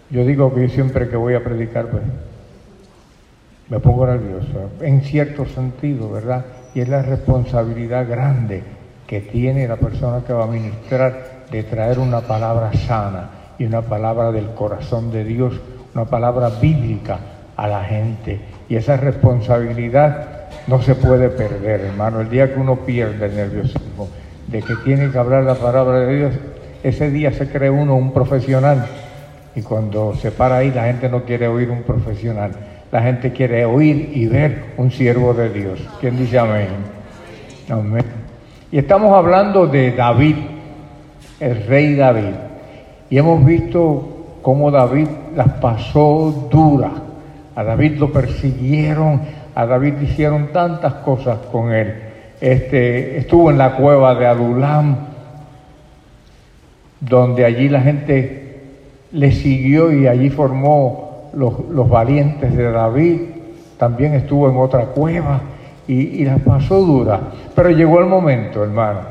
Yo digo que yo siempre que voy a predicar, pues, me pongo nervioso, en cierto sentido, ¿verdad? Y es la responsabilidad grande que tiene la persona que va a ministrar de traer una palabra sana y una palabra del corazón de Dios, una palabra bíblica a la gente. Y esa responsabilidad no se puede perder, hermano. El día que uno pierde el nerviosismo de que tiene que hablar la palabra de Dios, ese día se cree uno un profesional. Y cuando se para ahí, la gente no quiere oír un profesional. La gente quiere oír y ver un siervo de Dios. ¿Quién dice amén? Amén. Y estamos hablando de David, el rey David. Y hemos visto cómo David las pasó duras. A David lo persiguieron, a David hicieron tantas cosas con él. Estuvo en la cueva de Adulam, donde allí la gente le siguió y allí formó los valientes de David. También estuvo en otra cueva y la pasó dura. Pero llegó el momento, hermano,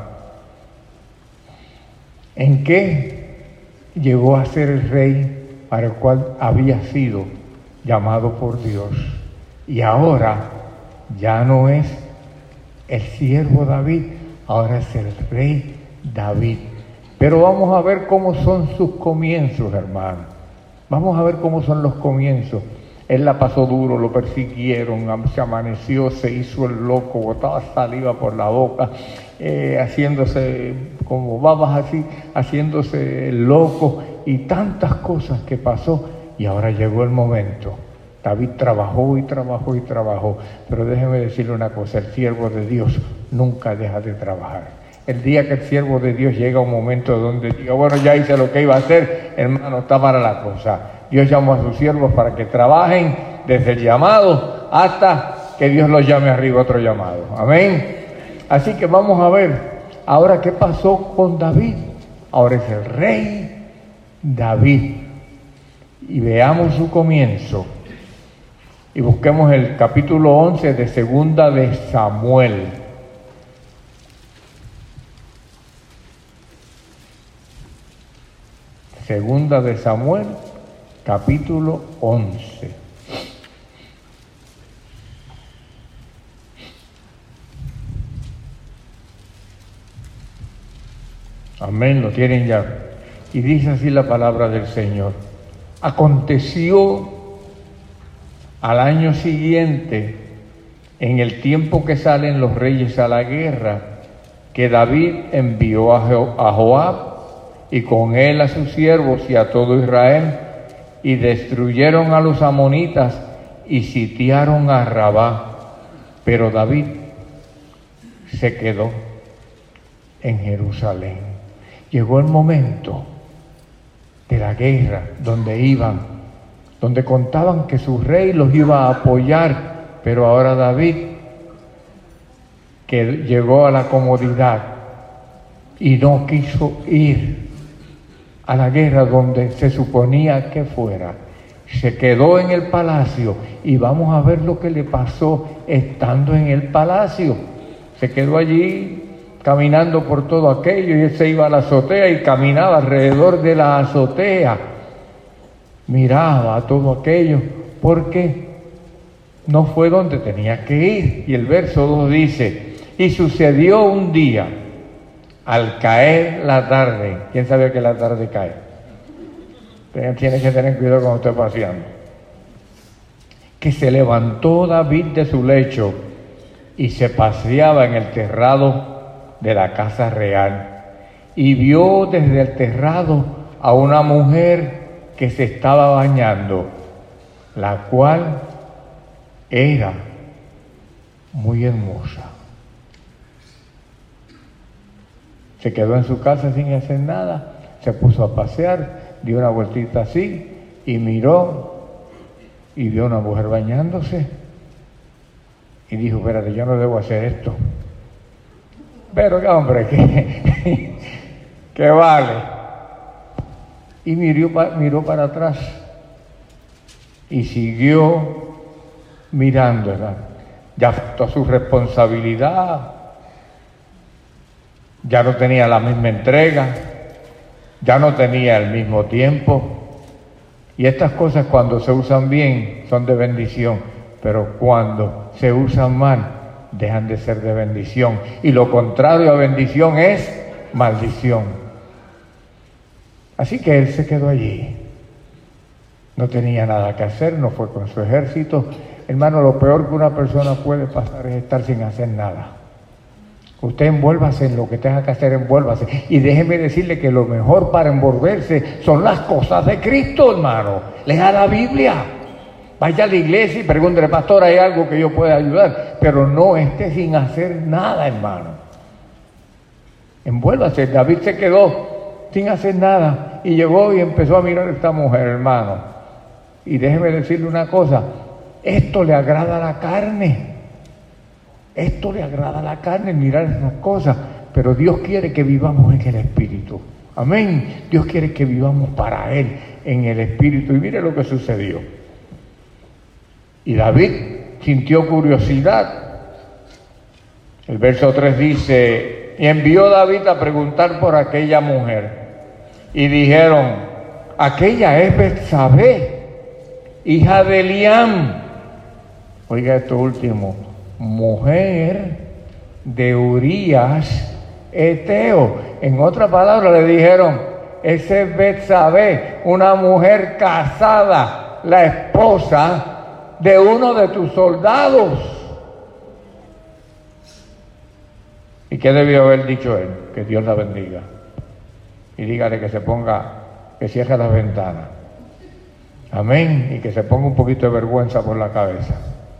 en que llegó a ser el rey para el cual había sido llamado por Dios. Y ahora ya no es el siervo David, ahora es el rey David. Pero vamos a ver cómo son sus comienzos, hermano. Vamos a ver cómo son los comienzos. Él la pasó duro, lo persiguieron, se amaneció, se hizo el loco, botaba saliva por la boca, haciéndose como babas así, haciéndose el loco y tantas cosas que pasó. Y ahora llegó el momento. David trabajó y trabajó y trabajó. Pero déjeme decirle una cosa, el siervo de Dios nunca deja de trabajar. El día que el siervo de Dios llega a un momento donde diga, bueno, ya hice lo que iba a hacer, hermano, está para la cosa. Dios llamó a sus siervos para que trabajen desde el llamado hasta que Dios los llame arriba otro llamado. Amén. Así que vamos a ver ahora qué pasó con David. Ahora es el rey David. Y veamos su comienzo. Y busquemos el capítulo 11 de Segunda de Samuel. Segunda de Samuel, capítulo 11. Amén, lo tienen ya. Y dice así la palabra del Señor. Aconteció al año siguiente, en el tiempo que salen los reyes a la guerra, que David envió a Joab y con él a sus siervos y a todo Israel, y destruyeron a los amonitas y sitiaron a Rabá. Pero David se quedó en Jerusalén. Llegó el momento de la guerra, donde iban, donde contaban que su rey los iba a apoyar, pero ahora David, que llegó a la comodidad y no quiso ir a la guerra donde se suponía que fuera, se quedó en el palacio. Y vamos a ver lo que le pasó estando en el palacio. Se quedó allí caminando por todo aquello, y él se iba a la azotea y caminaba alrededor de la azotea, miraba todo aquello, porque no fue donde tenía que ir. Y el verso 2 dice, y sucedió un día, al caer la tarde. ¿Quién sabe que la tarde cae? Tiene que tener cuidado cuando esté paseando. Que se levantó David de su lecho y se paseaba en el terrado de la casa real, y vio desde el terrado a una mujer que se estaba bañando, la cual era muy hermosa. Se quedó en su casa sin hacer nada, se puso a pasear, dio una vueltita así y miró y vio a una mujer bañándose y dijo, espérate, yo no debo hacer esto. Pero qué hombre, que vale. Y miró para atrás y siguió mirándola. Ya faltó su responsabilidad. Ya no tenía la misma entrega, ya no tenía el mismo tiempo. Y estas cosas cuando se usan bien son de bendición, pero cuando se usan mal dejan de ser de bendición. Y lo contrario a bendición es maldición. Así que él se quedó allí. No tenía nada que hacer, no fue con su ejército. Hermano, lo peor que una persona puede pasar es estar sin hacer nada. Usted envuélvase en lo que tenga que hacer, envuélvase. Y déjeme decirle que lo mejor para envolverse son las cosas de Cristo, hermano. Lea la Biblia. Vaya a la iglesia y pregúntele, pastor, ¿hay algo que yo pueda ayudar? Pero no esté sin hacer nada, hermano. Envuélvase. David se quedó sin hacer nada y llegó y empezó a mirar a esta mujer, hermano. Y déjeme decirle una cosa, esto le agrada a la carne. Esto le agrada a la carne, mirar esas cosas, pero Dios quiere que vivamos en el Espíritu. Amén. Dios quiere que vivamos para Él en el Espíritu. Y mire lo que sucedió. Y David sintió curiosidad. El verso 3 dice, y envió David a preguntar por aquella mujer. Y dijeron, aquella es Betsabé, hija de Eliam. Oiga esto último. Mujer de Urías Eteo. En otra palabra le dijeron, ese es Betsabé, una mujer casada, la esposa de uno de tus soldados. ¿Y qué debió haber dicho él? Que Dios la bendiga. Y dígale que se ponga, que cierre las ventanas. Amén. Y que se ponga un poquito de vergüenza por la cabeza.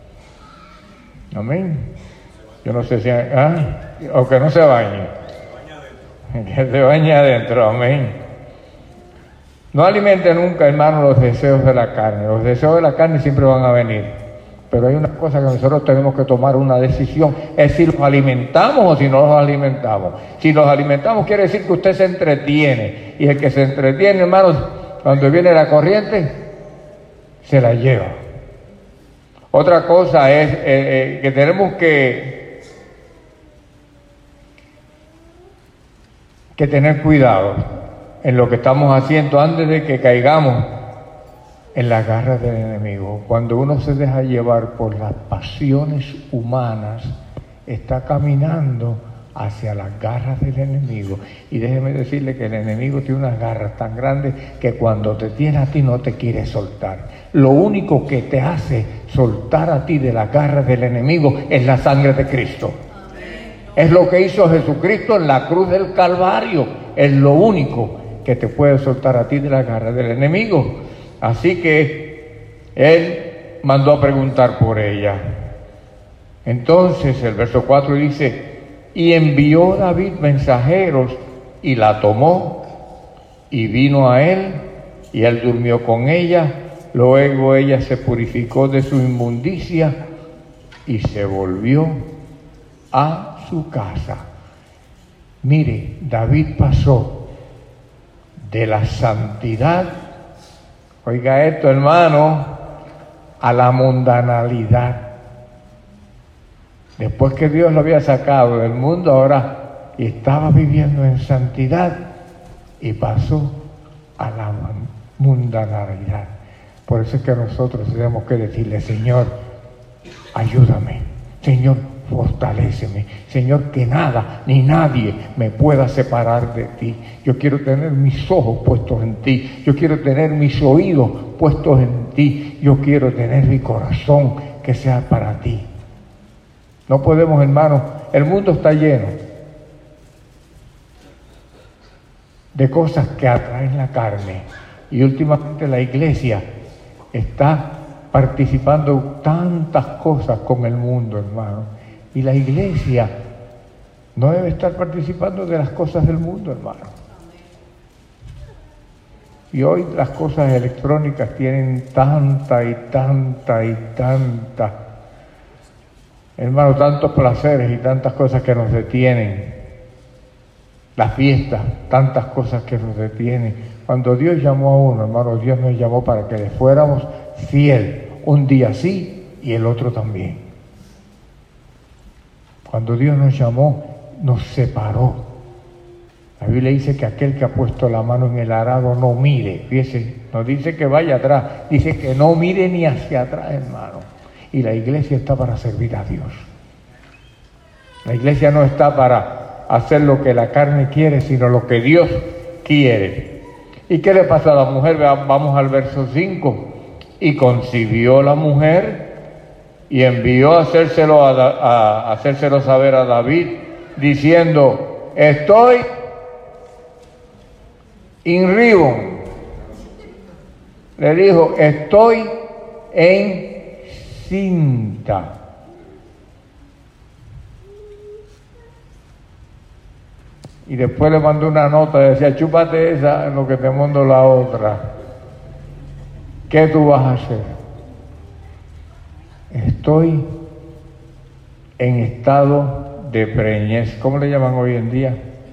Amén. Yo no sé si... o que no se bañe. Que se bañe adentro. Amén. No alimente nunca, hermano, los deseos de la carne. Los deseos de la carne siempre van a venir. Pero hay una cosa que nosotros tenemos que tomar una decisión. Es si los alimentamos o si no los alimentamos. Si los alimentamos quiere decir que usted se entretiene. Y el que se entretiene, hermanos, cuando viene la corriente, se la lleva. Otra cosa es que tenemos que tener cuidado en lo que estamos haciendo antes de que caigamos en las garras del enemigo. Cuando uno se deja llevar por las pasiones humanas, está caminando hacia las garras del enemigo. Y déjeme decirle que el enemigo tiene unas garras tan grandes que cuando te tiene a ti no te quiere soltar. Lo único que te hace soltar a ti de las garras del enemigo es la sangre de Cristo. Es lo que hizo Jesucristo en la cruz del Calvario. Es lo único que te puede soltar a ti de las garras del enemigo. Así que él mandó a preguntar por ella. Entonces el verso 4 dice, y envió David mensajeros y la tomó y vino a él y él durmió con ella. Luego ella se purificó de su inmundicia y se volvió a su casa. Mire, David pasó de la santidad, oiga esto, hermano, a la mundanalidad. Después que Dios lo había sacado del mundo, ahora estaba viviendo en santidad y pasó a la mundanalidad. Por eso es que nosotros tenemos que decirle, Señor, ayúdame. Señor, fortaléceme. Señor, que nada ni nadie me pueda separar de ti. Yo quiero tener mis ojos puestos en ti. Yo quiero tener mis oídos puestos en ti. Yo quiero tener mi corazón que sea para ti. No podemos, hermanos, el mundo está lleno de cosas que atraen la carne. Y últimamente la iglesia está participando tantas cosas con el mundo, hermano. Y la iglesia no debe estar participando de las cosas del mundo, hermano. Y hoy las cosas electrónicas tienen tanta y tanta y tanta, hermano, tantos placeres y tantas cosas que nos detienen. Las fiestas, tantas cosas que nos detienen. Cuando Dios llamó a uno, hermano, Dios nos llamó para que le fuéramos fiel. Un día sí y el otro también. Cuando Dios nos llamó, nos separó. La Biblia dice que aquel que ha puesto la mano en el arado no mire. Fíjese, no dice que vaya atrás, dice que no mire ni hacia atrás, hermano. Y la iglesia está para servir a Dios. La iglesia no está para hacer lo que la carne quiere, sino lo que Dios quiere. ¿Y qué le pasa a la mujer? Vamos al verso 5. Y concibió la mujer y envió a hacérselo saber a David, diciendo: estoy in ribon. Le dijo: estoy encinta. Y después le mandó una nota y decía: chúpate esa en lo que te mando la otra. ¿Qué tú vas a hacer? Estoy en estado de preñez. ¿Cómo le llaman hoy en día?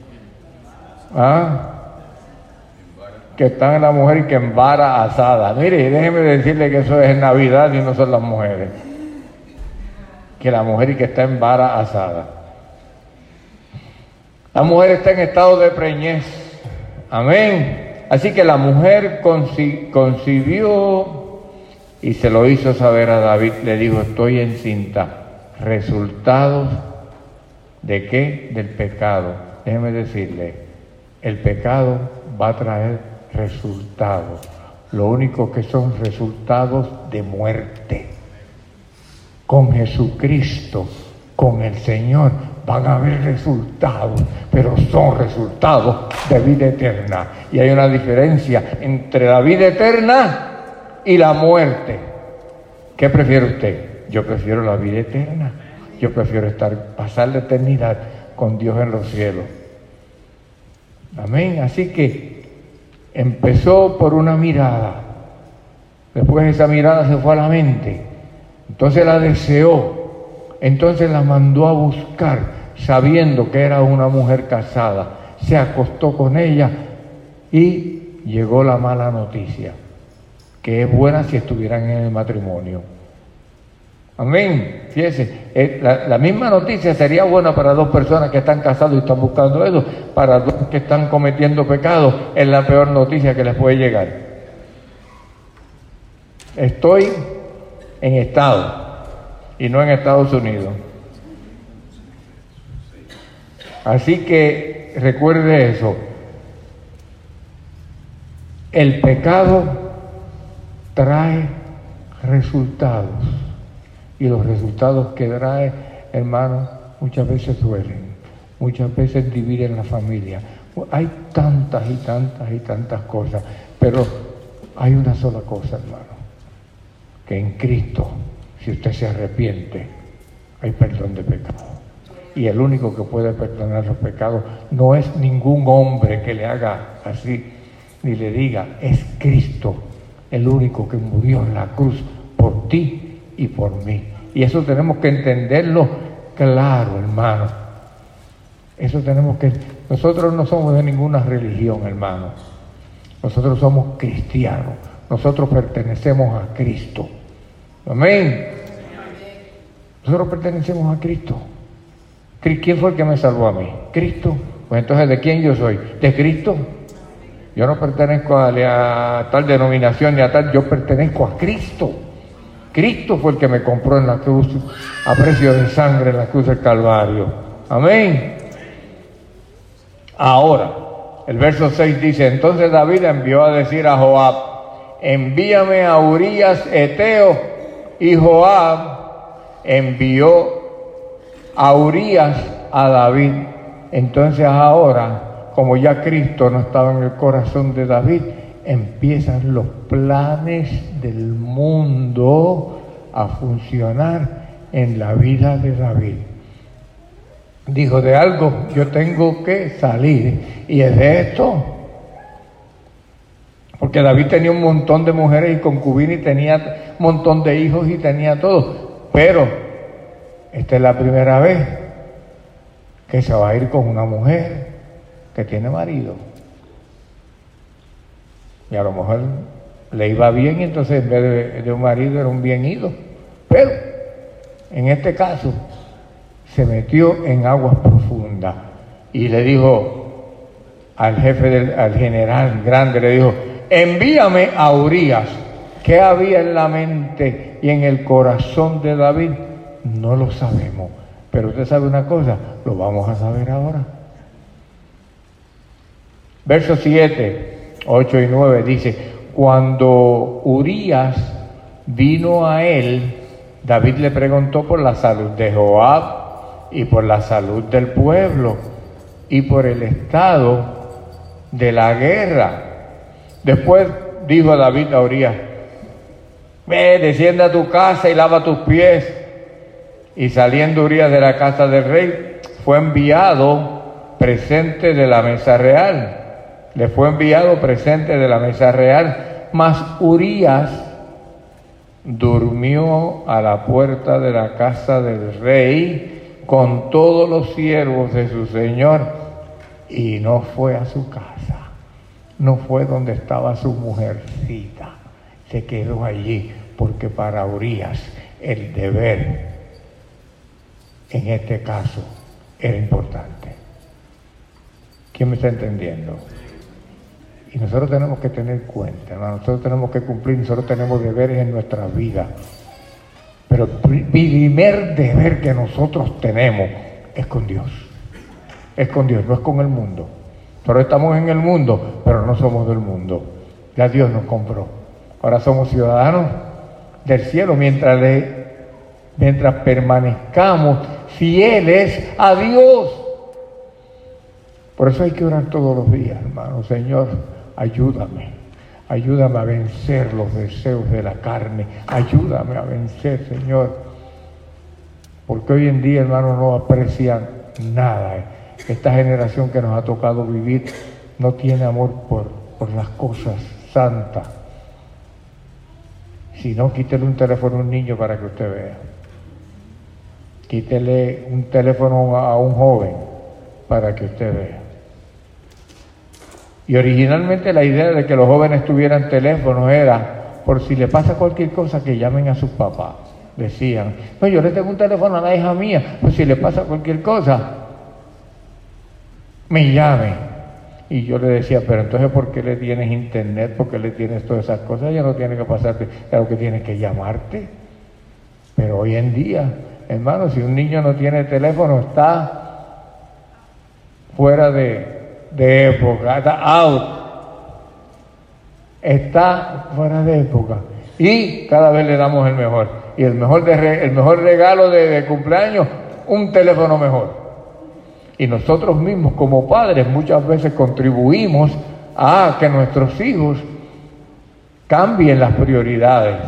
Que están en la mujer y que en vara asada. Mire, déjeme decirle que eso es en Navidad y no son las mujeres. Que la mujer y que está en vara asada. La mujer está en estado de preñez. Amén. Así que la mujer concibió y se lo hizo saber a David. Le dijo: estoy encinta. ¿Resultados de qué? Del pecado. Déjeme decirle, el pecado va a traer resultados. Lo único que son resultados de muerte. Con Jesucristo, con el Señor, van a haber resultados, pero son resultados de vida eterna. Y hay una diferencia entre la vida eterna y la muerte. ¿Qué prefiere usted? Yo prefiero la vida eterna. Yo prefiero pasar la eternidad con Dios en los cielos. Amén. Así que empezó por una mirada. Después esa mirada se fue a la mente. Entonces la deseó. Entonces la mandó a buscar, sabiendo que era una mujer casada. Se acostó con ella y llegó la mala noticia, que es buena si estuvieran en el matrimonio. Amén. Fíjese, la misma noticia sería buena para dos personas que están casados y están buscando eso. Para dos que están cometiendo pecados, es la peor noticia que les puede llegar. Estoy en estado y no en Estados Unidos. Así que recuerde eso. El pecado trae resultados. Y los resultados que trae, hermano, muchas veces duelen. Muchas veces dividen la familia. Hay tantas y tantas y tantas cosas. Pero hay una sola cosa, hermano. Que en Cristo, si usted se arrepiente, hay perdón de pecado. Y el único que puede perdonar los pecados no es ningún hombre que le haga así, ni le diga, es Cristo, el único que murió en la cruz por ti y por mí. Y eso tenemos que entenderlo claro, hermano. Eso tenemos que... Nosotros no somos de ninguna religión, hermano. Nosotros somos cristianos. Nosotros pertenecemos a Cristo. Amén. Nosotros pertenecemos a Cristo. ¿Quién fue el que me salvó a mí? Cristo. Pues entonces, ¿de quién yo soy? ¿De Cristo? Yo no pertenezco a tal denominación ni a tal, yo pertenezco a Cristo. Cristo fue el que me compró en la cruz, a precio de sangre en la cruz del Calvario. Amén. Ahora, el verso 6 dice: entonces David envió a decir a Joab: envíame a Urías Eteo. Y Joab envió a Urías a David. Entonces ahora, como ya Cristo no estaba en el corazón de David, empiezan los planes del mundo a funcionar en la vida de David. Dijo: de algo yo tengo que salir, y es de esto. Porque David tenía un montón de mujeres y concubinas, y tenía un montón de hijos y tenía todo. Pero esta es la primera vez que se va a ir con una mujer que tiene marido. Y a lo mejor le iba bien, y entonces en vez de un marido era un bien ido. Pero en este caso se metió en aguas profundas y le dijo: al jefe, al general grande, le dijo: envíame a Urías. ¿Qué había en la mente y en el corazón de David? No lo sabemos. Pero usted sabe una cosa, lo vamos a saber ahora. Versos 7, 8 y 9 dice: cuando Urías vino a él, David le preguntó por la salud de Joab y por la salud del pueblo y por el estado de la guerra. Después dijo David a Urías: ve, desciende a tu casa y lava tus pies. Y saliendo Urías de la casa del rey, fue enviado presente de la mesa real. Le fue enviado presente de la mesa real. Mas Urías durmió a la puerta de la casa del rey con todos los siervos de su señor, y no fue a su casa, no fue donde estaba su mujercita, se quedó allí, porque para Urías el deber en este caso era importante. ¿Quién me está entendiendo? Y nosotros tenemos que tener cuenta, ¿no? Nosotros tenemos que cumplir, nosotros tenemos deberes en nuestra vida. Pero el primer deber que nosotros tenemos es con Dios. Es con Dios, no es con el mundo. Nosotros estamos en el mundo, pero no somos del mundo. Ya Dios nos compró. Ahora somos ciudadanos del cielo mientras permanezcamos fieles a Dios. Por eso hay que orar todos los días, hermano. Señor, ayúdame a vencer los deseos de la carne. Ayúdame a vencer, Señor. Porque hoy en día, hermano, no aprecian nada. Esta generación que nos ha tocado vivir no tiene amor por las cosas santas. Si no, quítele un teléfono a un niño para que usted vea. Quítele un teléfono a un joven para que usted vea. Y originalmente la idea de que los jóvenes tuvieran teléfonos era por si le pasa cualquier cosa que llamen a sus papás. Decían: no, yo le tengo un teléfono a la hija mía, pues si le pasa cualquier cosa, me llame. Y yo le decía: pero entonces, ¿por qué le tienes internet? ¿Por qué le tienes todas esas cosas? Ya no tiene que pasarte, claro que tiene que llamarte. Pero hoy en día, hermano, si un niño no tiene teléfono, está fuera de época, está out, está fuera de época. Y cada vez le damos el mejor. Y el mejor regalo de cumpleaños, un teléfono mejor. Y nosotros mismos como padres muchas veces contribuimos a que nuestros hijos cambien las prioridades.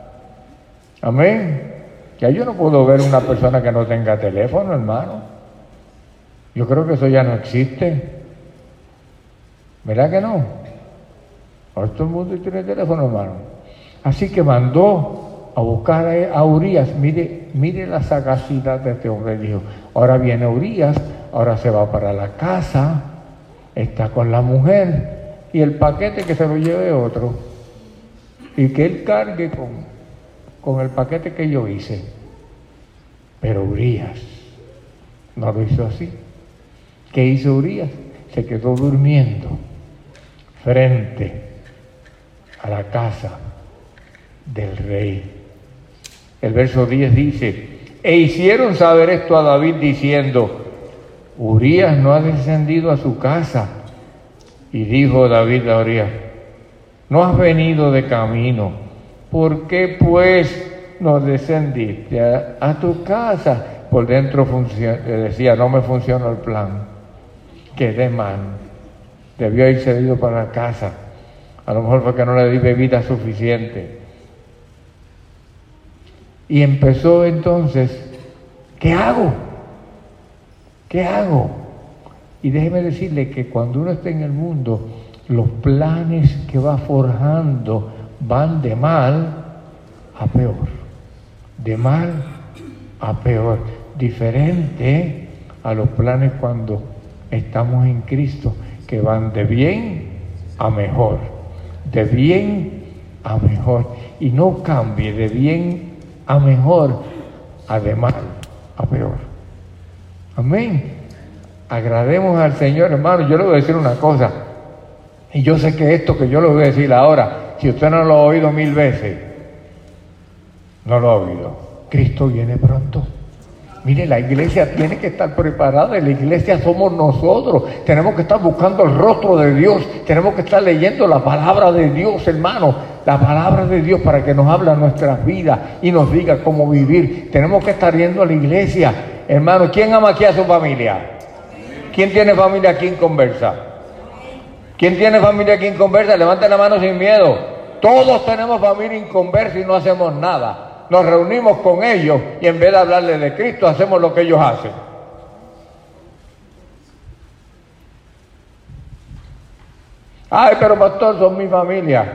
Amén. Ya yo no puedo ver una persona que no tenga teléfono, hermano. Yo creo que eso ya no existe. ¿Verdad que no? Ahora todo el mundo tiene teléfono, hermano. Así que mandó a buscar a Urías. Mire la sagacidad de este hombre. Dijo: ahora viene Urías, ahora se va para la casa, está con la mujer, y el paquete que se lo lleve otro. Y que él cargue con el paquete que yo hice. Pero Urías no lo hizo así. ¿Qué hizo Urías? Se quedó durmiendo frente a la casa del rey. El verso 10 dice: e hicieron saber esto a David diciendo: Urías no ha descendido a su casa. Y dijo David a Urías: no has venido de camino, ¿por qué pues no descendiste a tu casa? Por dentro decía: no me funcionó el plan, quedé mal, debió haber ido para la casa, a lo mejor fue que no le di bebida suficiente. Y empezó entonces: ¿qué hago? ¿Qué hago? Y déjeme decirle que cuando uno está en el mundo, los planes que va forjando van de mal a peor, de mal a peor, diferente a los planes cuando estamos en Cristo, que van de bien a mejor, de bien a mejor, y no cambie de bien a mejor a de mal a peor. Amén. Agrademos al Señor, hermano. Yo le voy a decir una cosa, y yo sé que esto que yo le voy a decir ahora, si usted no lo ha oído 1000 veces, no lo ha oído. Cristo viene pronto. Mire, la iglesia tiene que estar preparada, y la iglesia somos nosotros. Tenemos que estar buscando el rostro de Dios, tenemos que estar leyendo la palabra de Dios, hermano, la palabra de Dios, para que nos hable nuestras vidas y nos diga cómo vivir. Tenemos que estar yendo a la iglesia, hermano. ¿Quién ama aquí a su familia? ¿Quién tiene familia aquí en Conversa? ¿Quién tiene familia aquí en Conversa? Levanten la mano sin miedo. Todos tenemos familia en Conversa y no hacemos nada. Nos reunimos con ellos y en vez de hablarles de Cristo, hacemos lo que ellos hacen. Ay, pero pastor, son mi familia.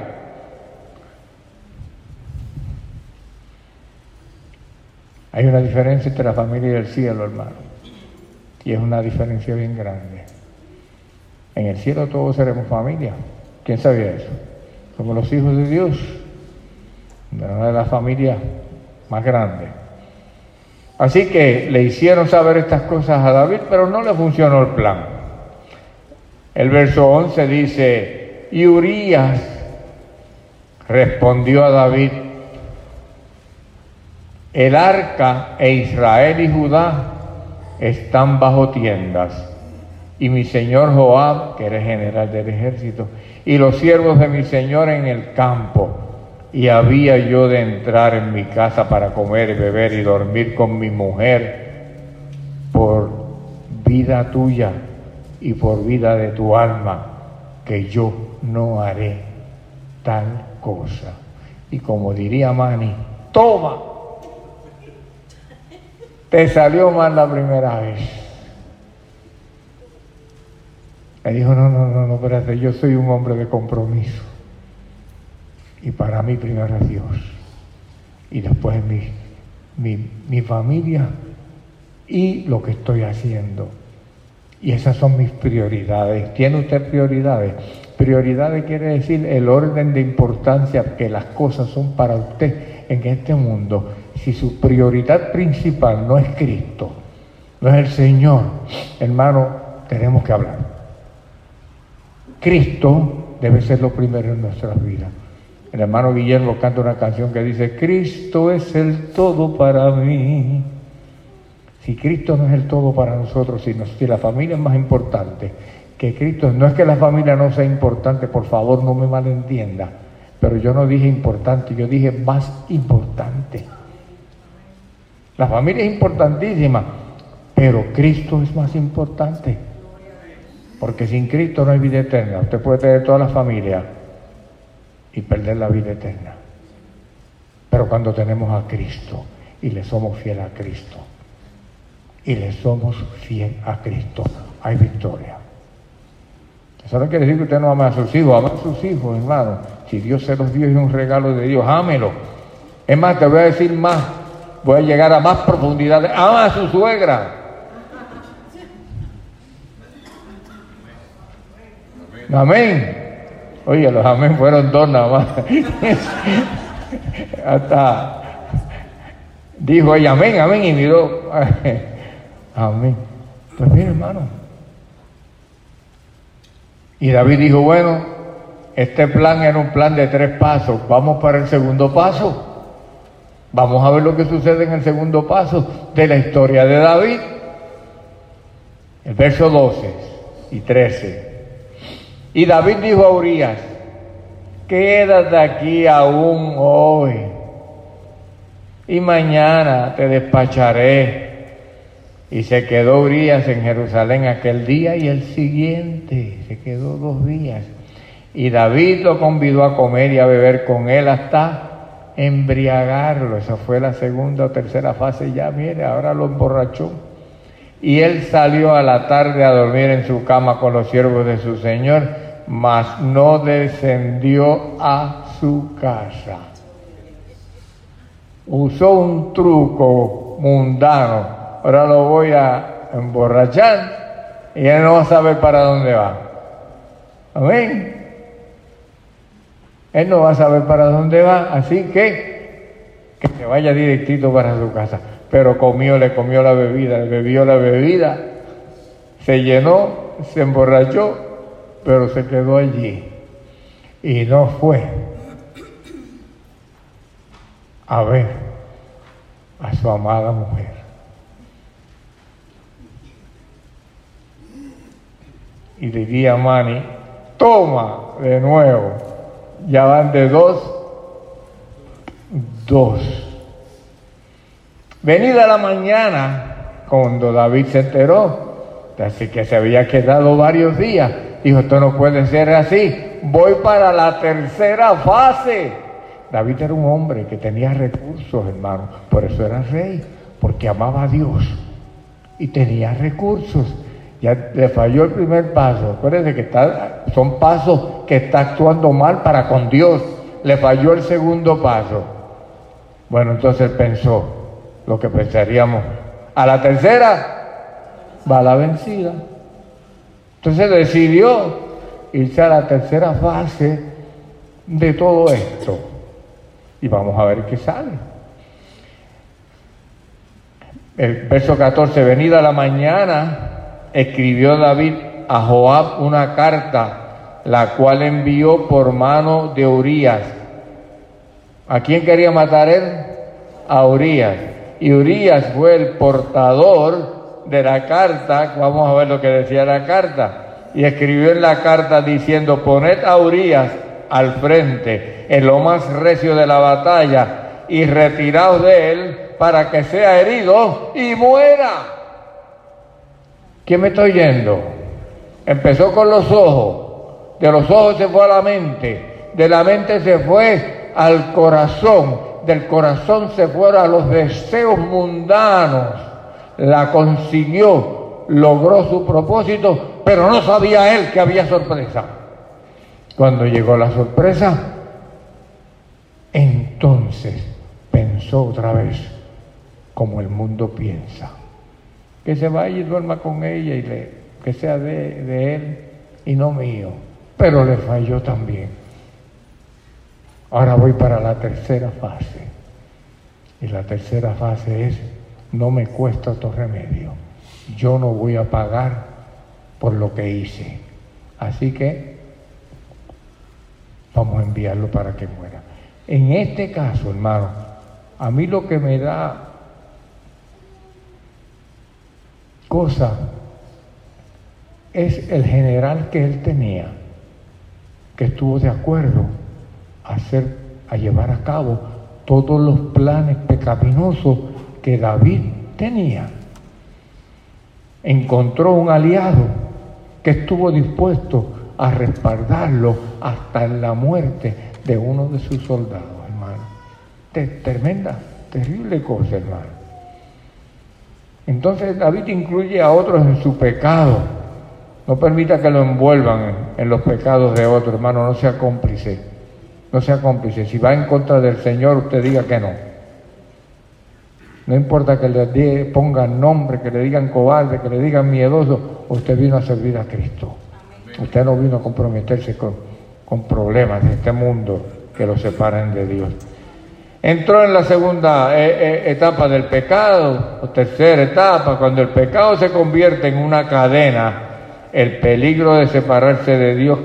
Hay una diferencia entre la familia y el cielo, hermano. Y es una diferencia bien grande. En el cielo todos seremos familia. ¿Quién sabía eso? Somos los hijos de Dios, de una de las familias más grandes. Así que le hicieron saber estas cosas a David, pero no le funcionó el plan. El verso 11 dice: y Urías respondió a David: el arca e Israel y Judá están bajo tiendas, y mi señor Joab, que era general del ejército, y los siervos de mi señor en el campo, y había yo de entrar en mi casa para comer y beber y dormir con mi mujer, por vida tuya y por vida de tu alma, que yo no haré tal cosa. Y como diría Manny, toma, te salió mal la primera vez. Le dijo: no, espérate, yo soy un hombre de compromiso. Y para mí primero es Dios. Y después mi familia y lo que estoy haciendo. Y esas son mis prioridades. ¿Tiene usted prioridades? Prioridades quiere decir el orden de importancia que las cosas son para usted en este mundo. Si su prioridad principal no es Cristo, no es el Señor, hermano, tenemos que hablar. Cristo debe ser lo primero en nuestras vidas. El hermano Guillermo canta una canción que dice: Cristo es el todo para mí. Si Cristo no es el todo para nosotros, si la familia es más importante que Cristo, no es que la familia no sea importante, por favor no me malentienda, pero yo no dije importante, yo dije más importante. La familia es importantísima, pero Cristo es más importante, porque sin Cristo no hay vida eterna. Usted puede tener toda la familia y perder la vida eterna, pero cuando tenemos a Cristo y le somos fiel a Cristo, hay victoria. Eso no quiere decir que usted no ame a sus hijos. Ama a sus hijos, hermano. Si Dios se los dio, es un regalo de Dios, ámelo. Es más, te voy a decir más, voy a llegar a más profundidades. Ama a su suegra. Amén. Oye, los amén fueron 2 nada más. Hasta dijo ella amén, amén, y miró. Amén. Pues mira, hermano. Y David dijo: bueno, este plan era un plan de 3 pasos. Vamos para el segundo paso. Vamos a ver lo que sucede en el segundo paso de la historia de David. El verso 12 y 13. Y David dijo a Urías: quédate aquí aún hoy, y mañana te despacharé. Y se quedó Urías en Jerusalén aquel día y el siguiente. Se quedó 2 días. Y David lo convidó a comer y a beber con él hasta embriagarlo. Esa fue la segunda o tercera fase. Ya, mire, ahora lo emborrachó. Y él salió a la tarde a dormir en su cama con los siervos de su señor, mas no descendió a su casa. Usó un truco mundano. Ahora lo voy a emborrachar y él no va a saber para dónde va. Amén. Él no va a saber para dónde va, así que se vaya directito para su casa. Pero le comió la bebida, le bebió la bebida, se llenó, se emborrachó, pero se quedó allí y no fue a ver a su amada mujer. Y diría Manny, toma de nuevo, ya van de dos. Venida la mañana, cuando David se enteró, así que se había quedado varios días, dijo, esto no puede ser así, voy para la tercera fase. David era un hombre que tenía recursos, hermano, por eso era rey, porque amaba a Dios y tenía recursos. Ya le falló el primer paso. Acuérdense que son pasos que está actuando mal para con Dios. Le falló el segundo paso. Bueno, entonces pensó lo que pensaríamos. A la tercera va la vencida. Entonces decidió irse a la tercera fase de todo esto. Y vamos a ver qué sale. El verso 14, venida la mañana, escribió David a Joab una carta, la cual envió por mano de Urías. ¿A quién quería matar él? A Urías. Y Urías fue el portador de la carta. Vamos a ver lo que decía la carta. Y escribió en la carta diciendo, poned a Urías al frente, en lo más recio de la batalla, y retiraos de él para que sea herido y muera. ¿Quién me está oyendo? Empezó con los ojos, de los ojos se fue a la mente, de la mente se fue al corazón, del corazón se fueron a los deseos mundanos, la consiguió, logró su propósito, pero no sabía él que había sorpresa. Cuando llegó la sorpresa, entonces pensó otra vez como el mundo piensa. Que se vaya y duerma con ella y que sea de él y no mío. Pero le falló también. Ahora voy para la tercera fase. Y la tercera fase es, no me cuesta otro remedio. Yo no voy a pagar por lo que hice. Así que vamos a enviarlo para que muera. En este caso, hermano, a mí lo que me da cosa es el general que él tenía, que estuvo de acuerdo a llevar a cabo todos los planes pecaminosos que David tenía. Encontró un aliado que estuvo dispuesto a respaldarlo hasta en la muerte de uno de sus soldados, hermano. Tremenda, terrible cosa, hermano. Entonces David incluye a otros en su pecado. No permita que lo envuelvan en los pecados de otros, hermano. No sea cómplice. No sea cómplice. Si va en contra del Señor, usted diga que no. No importa que le pongan nombre, que le digan cobarde, que le digan miedoso. Usted vino a servir a Cristo. Usted no vino a comprometerse con problemas de este mundo que lo separen de Dios. Entró en la segunda etapa del pecado, o tercera etapa. Cuando el pecado se convierte en una cadena, el peligro de separarse de Dios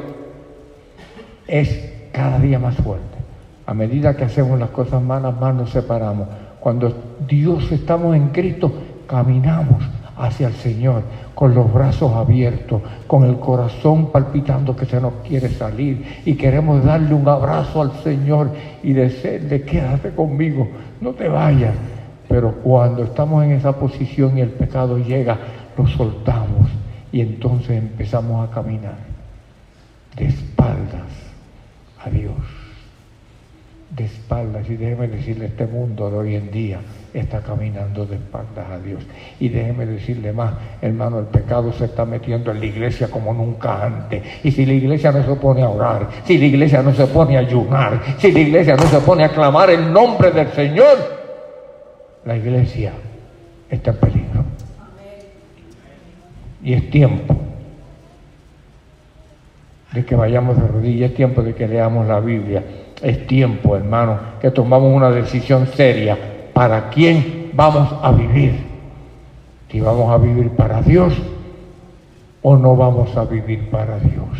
es cada día más fuerte. A medida que hacemos las cosas malas, más nos separamos. Cuando Dios estamos en Cristo, caminamos hacia el Señor con los brazos abiertos, con el corazón palpitando que se nos quiere salir y queremos darle un abrazo al Señor y decirle, quédate conmigo, no te vayas. Pero cuando estamos en esa posición y el pecado llega, lo soltamos y entonces empezamos a caminar de espaldas a Dios, de espaldas. Y déjeme decirle, este mundo de hoy en día está caminando de espaldas a Dios. Y déjeme decirle más, hermano, el pecado se está metiendo en la iglesia como nunca antes. Y si la iglesia no se pone a orar, si la iglesia no se pone a ayunar, si la iglesia no se pone a clamar el nombre del Señor, la iglesia está en peligro. Y es tiempo de que vayamos de rodillas, es tiempo de que leamos la Biblia, es tiempo, hermano, que tomamos una decisión seria. ¿Para quién vamos a vivir? Si vamos a vivir para Dios, o no vamos a vivir para Dios?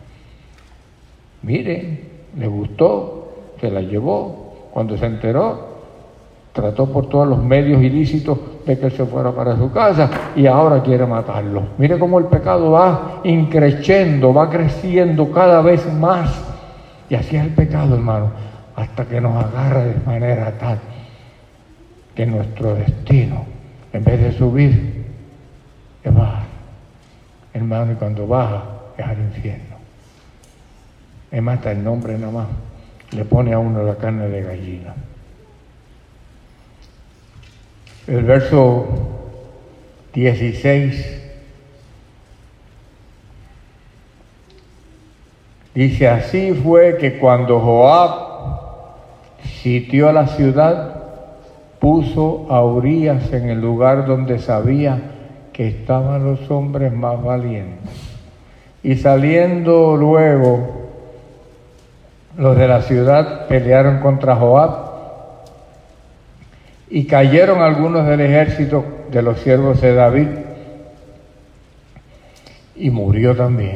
Miren, le gustó, se la llevó, cuando se enteró, trató por todos los medios ilícitos de que él se fuera para su casa y ahora quiere matarlo. Mire cómo el pecado va increciendo, va creciendo cada vez más. Y así es el pecado, hermano, hasta que nos agarra de manera tal que nuestro destino, en vez de subir, es bajar. Hermano, y cuando baja es al infierno. Es más, hasta el nombre nada más le pone a uno la carne de gallina. El verso 16 dice: así fue que cuando Joab sitió la ciudad, puso a Urías en el lugar donde sabía que estaban los hombres más valientes. Y saliendo luego los de la ciudad, pelearon contra Joab, y cayeron algunos del ejército de los siervos de David, y murió también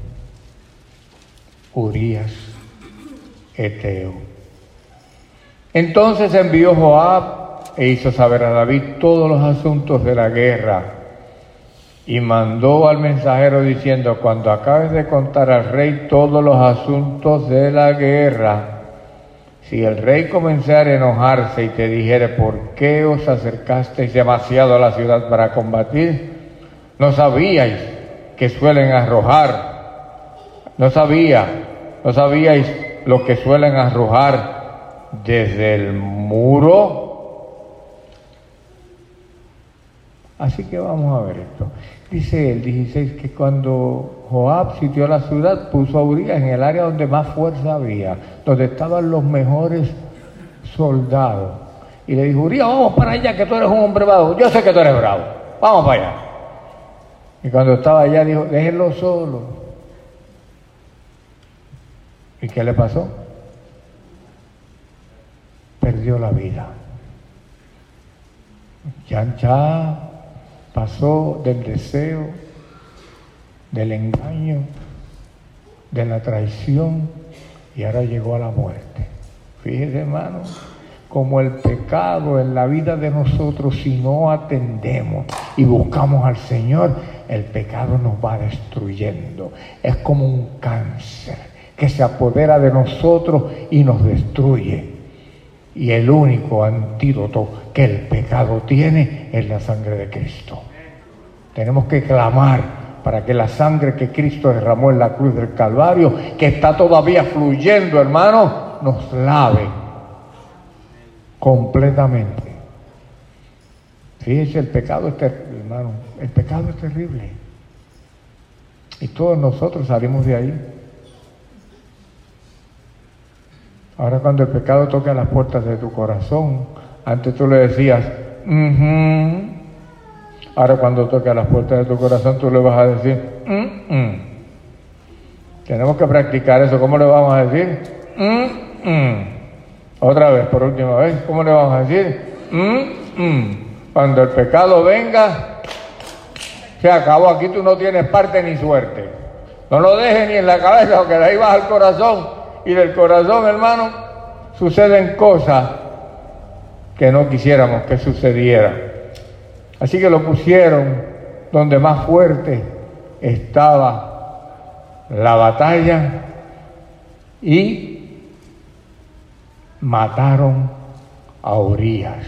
Urías Eteo. Entonces envió Joab e hizo saber a David todos los asuntos de la guerra, y mandó al mensajero diciendo: cuando acabes de contar al rey todos los asuntos de la guerra, si el rey comenzara a enojarse y te dijere: ¿por qué os acercasteis demasiado a la ciudad para combatir? ¿No sabíais que suelen arrojar? ¿No sabíais lo que suelen arrojar desde el muro? Así que vamos a ver esto. Dice el 16 que cuando Joab sitió la ciudad, puso a Urías en el área donde más fuerza había, donde estaban los mejores soldados. Y le dijo: Urías, vamos para allá, que tú eres un hombre bravo. Yo sé que tú eres bravo. Vamos para allá. Y cuando estaba allá dijo: déjenlo solo. ¿Y qué le pasó? Perdió la vida. Ya pasó del deseo, del engaño, de la traición, y ahora llegó a la muerte. Fíjese, hermano, como el pecado en la vida de nosotros, si no atendemos y buscamos al Señor, el pecado nos va destruyendo. Es como un cáncer que se apodera de nosotros y nos destruye. Y el único antídoto que el pecado tiene es la sangre de Cristo. Tenemos que clamar para que la sangre que Cristo derramó en la cruz del Calvario, que está todavía fluyendo, hermano, nos lave completamente. Fíjese, el pecado es terrible, hermano. El pecado es terrible. Y todos nosotros salimos de ahí. Ahora, cuando el pecado toca las puertas de tu corazón, antes tú le decías, ahora cuando toca las puertas de tu corazón, tú le vas a decir, Tenemos que practicar eso. ¿Cómo le vamos a decir? Otra vez, por última vez, ¿cómo le vamos a decir? Cuando el pecado venga, se acabó. Aquí tú no tienes parte ni suerte. No lo dejes ni en la cabeza, porque de ahí vas al corazón. Y del corazón, hermano, suceden cosas que no quisiéramos que sucedieran. Así que lo pusieron donde más fuerte estaba la batalla y mataron a Urías.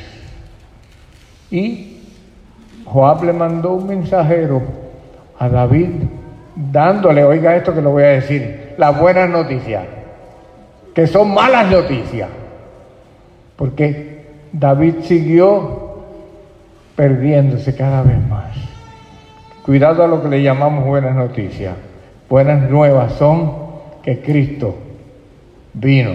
Y Joab le mandó un mensajero a David dándole, oiga esto que lo voy a decir, las buenas noticias, que son malas noticias, porque David siguió perdiéndose cada vez más. Cuidado a lo que le llamamos buenas noticias. Buenas nuevas son que Cristo vino,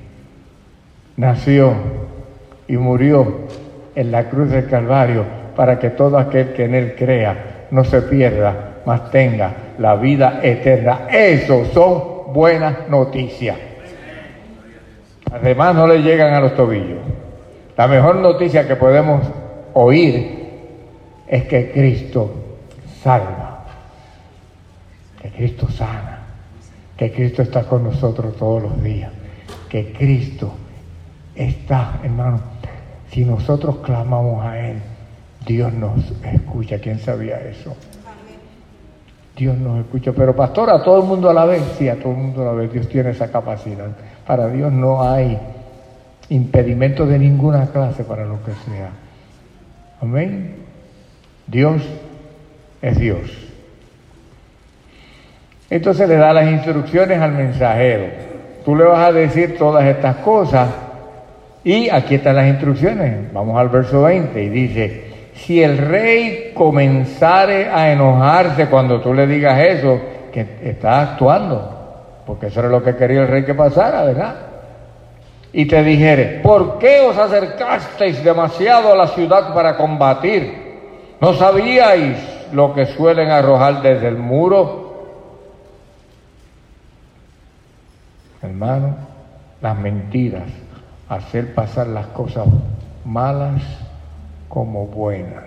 nació y murió en la cruz del Calvario para que todo aquel que en Él crea no se pierda, mas tenga la vida eterna. Eso son buenas noticias. Además, no le llegan a los tobillos. La mejor noticia que podemos oír es que Cristo salva. que Cristo sana, que Cristo está con nosotros todos los días, que Cristo está, hermano. Si nosotros clamamos a Él, Dios nos escucha. ¿Quién sabía eso? Dios nos escucha. Pero pastor, ¿a todo el mundo a la vez? Sí, a todo el mundo a la vez. Dios tiene esa capacidad. Para Dios no hay impedimento de ninguna clase para lo que sea. Amén. Dios es Dios. Entonces le da las instrucciones al mensajero. Tú le vas a decir todas estas cosas. Y aquí están las instrucciones. Vamos al verso 20 y dice: si el rey comenzare a enojarse cuando tú le digas eso, que está actuando, porque eso era lo que quería el rey que pasara, ¿verdad? Y te dijere: ¿por qué os acercasteis demasiado a la ciudad para combatir? ¿No sabíais lo que suelen arrojar desde el muro? Hermano, las mentiras, hacer pasar las cosas malas como buenas,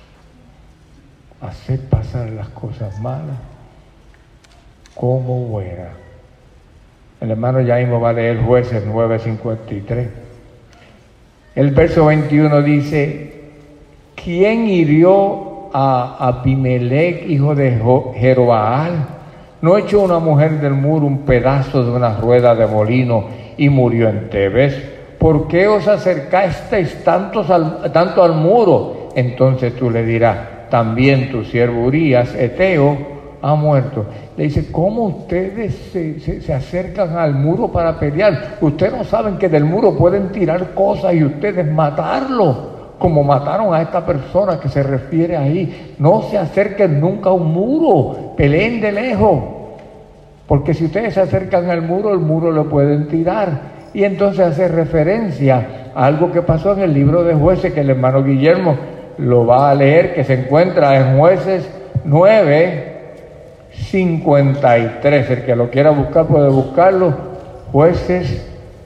hacer pasar las cosas malas como buenas. El hermano ya mismo va a leer Jueces 9:53. El verso 21 dice: ¿quién hirió a Abimelech, hijo de Jerobaal? ¿No echó una mujer del muro un pedazo de una rueda de molino y murió en Tebes? ¿Por qué os acercasteis tanto al muro? Entonces tú le dirás: también tu siervo Urías, Eteo, ha muerto. Le dice: ¿cómo ustedes se acercan al muro para pelear? Ustedes no saben que del muro pueden tirar cosas y ustedes matarlo, como mataron a esta persona que se refiere ahí. No se acerquen nunca a un muro, peleen de lejos, porque si ustedes se acercan al muro, el muro lo pueden tirar. Y entonces hace referencia a algo que pasó en el libro de Jueces, que el hermano Guillermo lo va a leer, que se encuentra en Jueces 9:53. El que lo quiera buscar puede buscarlo. Jueces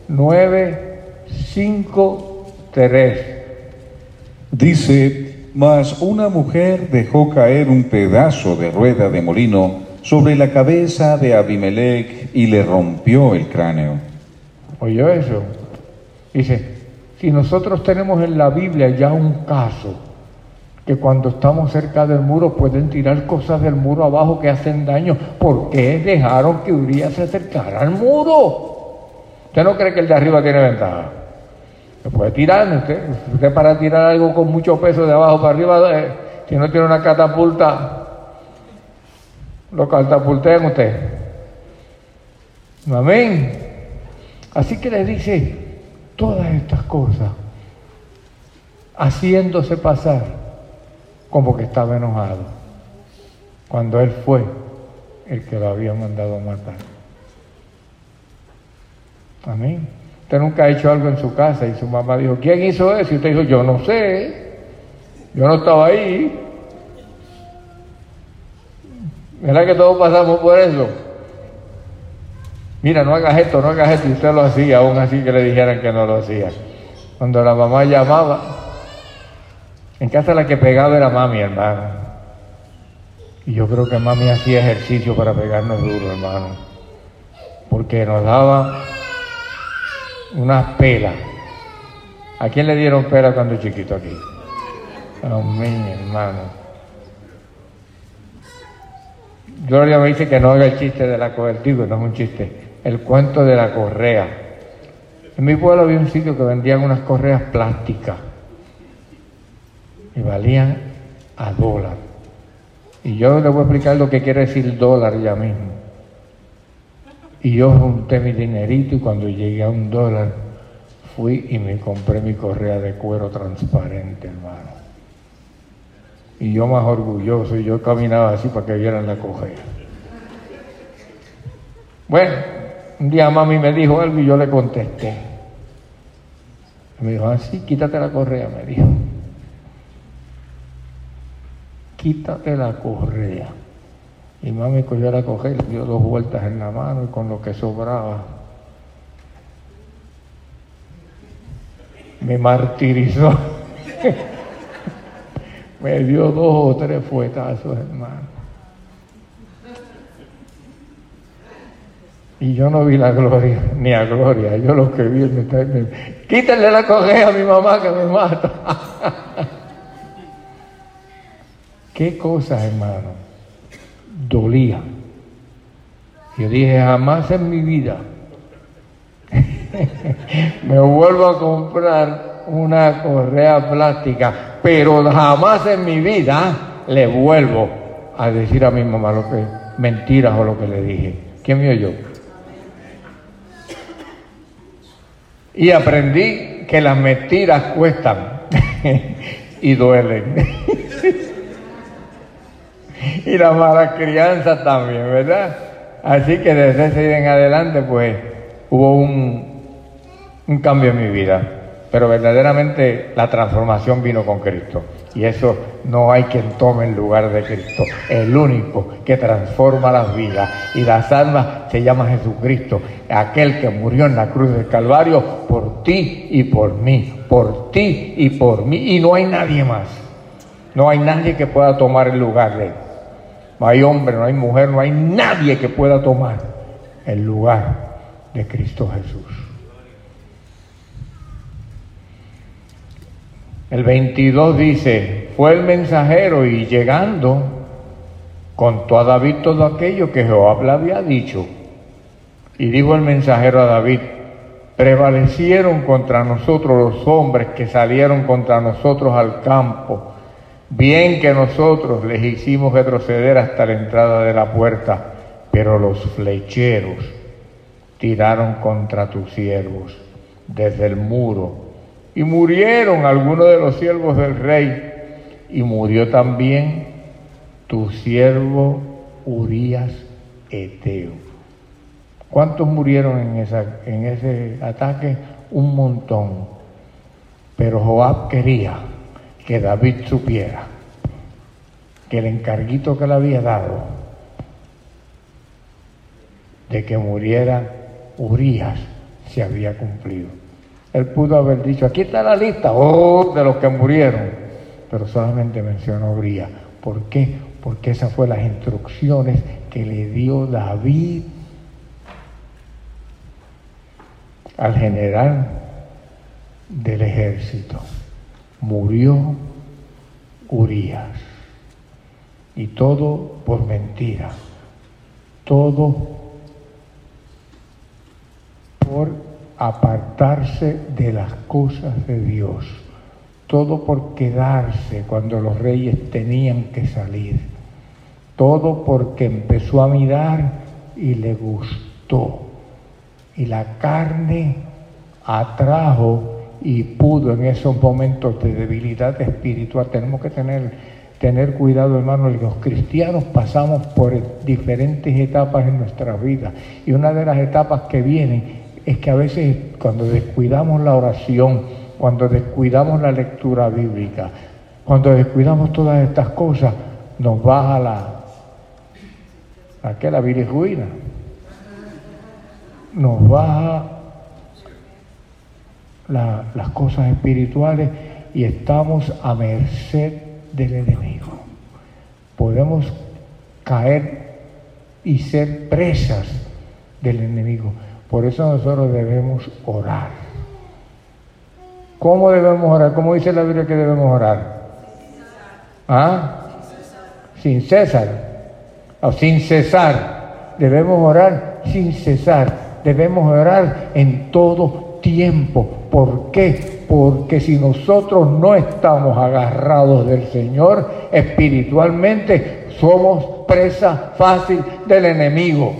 9:53. Dice: mas una mujer dejó caer un pedazo de rueda de molino sobre la cabeza de Abimelech y le rompió el cráneo. ¿Oyó eso? Dice: si nosotros tenemos en la Biblia ya un caso, que cuando estamos cerca del muro pueden tirar cosas del muro abajo que hacen daño, ¿por qué dejaron que Urías se acercara al muro? ¿Usted no cree que el de arriba tiene ventaja? Se puede tirar. Usted para tirar algo con mucho peso de abajo para arriba, si no tiene una catapulta, lo catapultean usted. Amén. Así que le dice todas estas cosas, haciéndose pasar como que estaba enojado, cuando él fue el que lo había mandado a matar. Amén. Usted nunca ha hecho algo en su casa y su mamá dijo: ¿quién hizo eso? Y usted dijo: yo no sé, yo no estaba ahí. ¿Verdad que todos pasamos por eso? Mira, no hagas esto, y usted lo hacía, aún así que le dijeran que no lo hacía. Cuando la mamá llamaba, en casa la que pegaba era mami, hermano. Y yo creo que mami hacía ejercicio para pegarnos duro, hermano, porque nos daba unas pelas. ¿A quién le dieron pela cuando chiquito aquí? Amén, hermano. Gloria me dice que no haga el chiste de la correa. Digo, no es un chiste, el cuento de la correa. En mi pueblo había un sitio que vendían unas correas plásticas y valían $1. Y yo le voy a explicar lo que quiere decir dólar ya mismo. Y yo junté mi dinerito y cuando llegué a $1 fui y me compré mi correa de cuero transparente, hermano. Y yo más orgulloso, y yo caminaba así para que vieran la correa. Bueno, un día mami me dijo algo y yo le contesté. Me dijo: así, quítate la correa, me dijo. Quítate la correa. Y mami cogió la correa y le dio 2 vueltas en la mano y con lo que sobraba me martirizó. Me dio 2 o 3 fuetazos, hermano. Y yo no vi la gloria, ni a Gloria. Yo lo que vi es quítenle la correa a mi mamá que me mata. Qué cosas, hermano. Dolía. Yo dije, jamás en mi vida me vuelvo a comprar una correa plástica, pero jamás en mi vida le vuelvo a decir a mi mamá lo que mentiras o lo que le dije. ¿Quién me oyó? Y aprendí que las mentiras cuestan y duelen. Y la mala crianza también, ¿verdad? Así que desde ese día en adelante, pues, hubo un cambio en mi vida. Pero verdaderamente la transformación vino con Cristo. Y eso no hay quien tome el lugar de Cristo. El único que transforma las vidas y las almas se llama Jesucristo. Aquel que murió en la cruz del Calvario por ti y por mí. Por ti y por mí. Y no hay nadie más. No hay nadie que pueda tomar el lugar de él. No hay hombre, no hay mujer, no hay nadie que pueda tomar el lugar de Cristo Jesús. El 22 dice, fue el mensajero y llegando contó a David todo aquello que Jehová le había dicho. Y dijo el mensajero a David, prevalecieron contra nosotros los hombres que salieron contra nosotros al campo. Bien que nosotros les hicimos retroceder hasta la entrada de la puerta, pero los flecheros tiraron contra tus siervos desde el muro. Y murieron algunos de los siervos del rey, y murió también tu siervo Urías Eteo. ¿Cuántos murieron en ese ataque? Un montón. Pero Joab quería que David supiera que el encarguito que le había dado de que muriera Urías se había cumplido. Él pudo haber dicho, aquí está la lista, de los que murieron, pero solamente mencionó Urías. ¿Por qué? Porque esas fueron las instrucciones que le dio David al general del ejército. Murió Urías, y todo por mentira, todo por apartarse de las cosas de Dios, todo por quedarse cuando los reyes tenían que salir, todo porque empezó a mirar y le gustó, y la carne atrajo y pudo en esos momentos de debilidad espiritual. Tenemos que tener cuidado, hermanos. Los cristianos pasamos por diferentes etapas en nuestra vida, y una de las etapas que vienen es que a veces cuando descuidamos la oración, cuando descuidamos la lectura bíblica, cuando descuidamos todas estas cosas, nos baja la bilirruina, nos baja las cosas espirituales y estamos a merced del enemigo. Podemos caer y ser presas del enemigo. Por eso nosotros debemos orar. ¿Cómo debemos orar? ¿Cómo dice la Biblia que debemos orar? ¿Ah? Sin cesar. O sin cesar. Debemos orar sin cesar. Debemos orar en todo tiempo. ¿Por qué? Porque si nosotros no estamos agarrados del Señor espiritualmente, somos presa fácil del enemigo.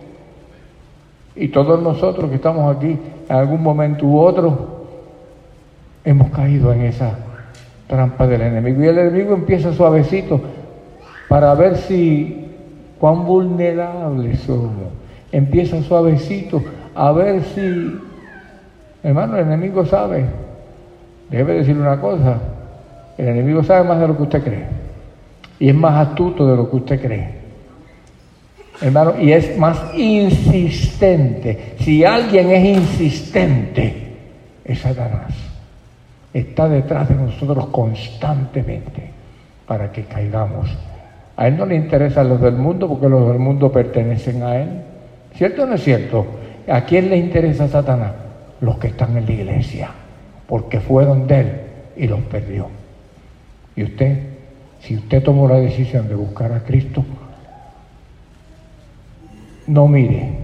Y todos nosotros que estamos aquí, en algún momento u otro, hemos caído en esa trampa del enemigo. Y el enemigo empieza suavecito para ver cuán vulnerables somos. Empieza suavecito a ver si... Hermano, el enemigo sabe. Déjeme decirle una cosa. El enemigo sabe más de lo que usted cree. Y es más astuto de lo que usted cree. Hermano, y es más insistente. Si alguien es insistente, es Satanás. Está detrás de nosotros constantemente para que caigamos. A él no le interesan los del mundo, porque los del mundo pertenecen a él. ¿Cierto o no es cierto? ¿A quién le interesa Satanás? Los que están en la iglesia, porque fueron de él y los perdió. Y usted, si usted tomó la decisión de buscar a Cristo, no mire.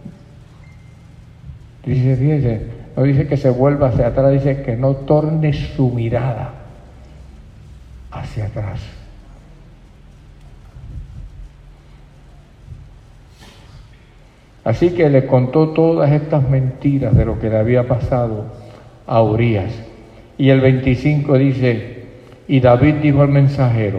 Dice, fíjese, no dice que se vuelva hacia atrás, dice que no torne su mirada hacia atrás. Así que le contó todas estas mentiras de lo que le había pasado a Urías. Y el 25 dice, y David dijo al mensajero,